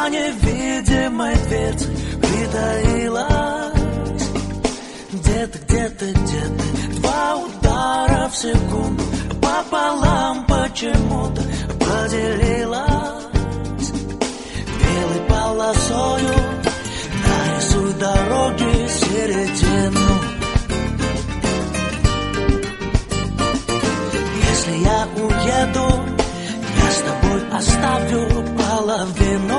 невидимой дверцей притаилась. Где-то, где-то, где-то два удара в секунду пополам почему-то поделилась. Белой полосою нарисуй дороги середину. Если я уеду, я с тобой оставлю половину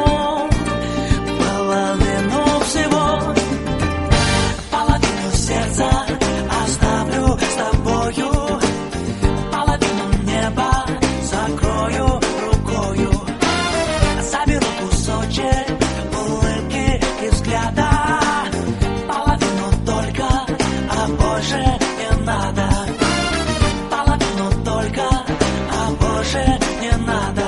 всего. Половину сердца оставлю с тобою, половину неба закрою рукою. Заберу кусочек улыбки и взгляда, половину только, а больше не надо. Половину только, а больше не надо.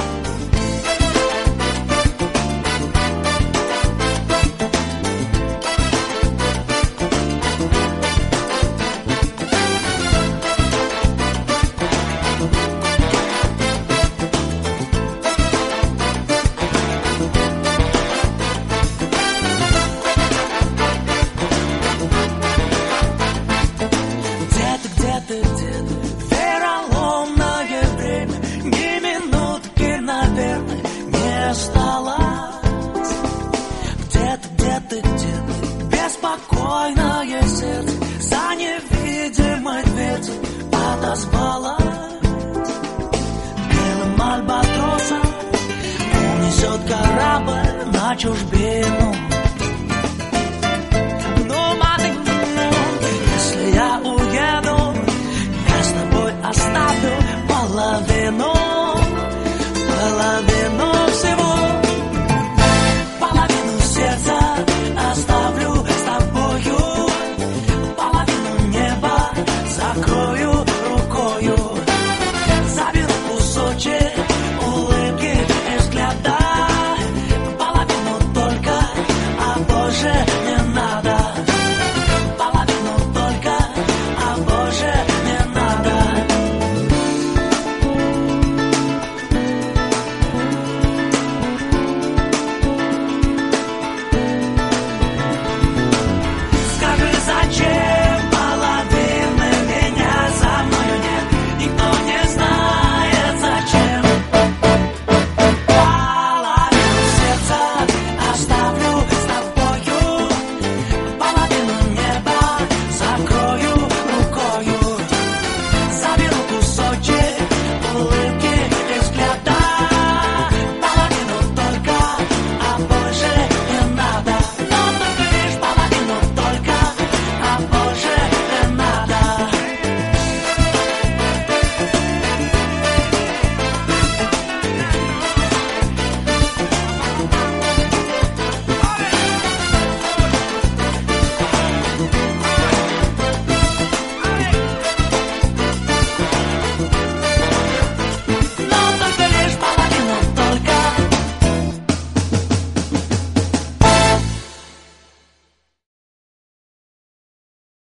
Вероломное время, ни минутки, наверное, не осталось. Где-то, где-то, где-то беспокойное сердце за невидимой дверцей отозвалось. Белым альбатросом унесет корабль на чужбину.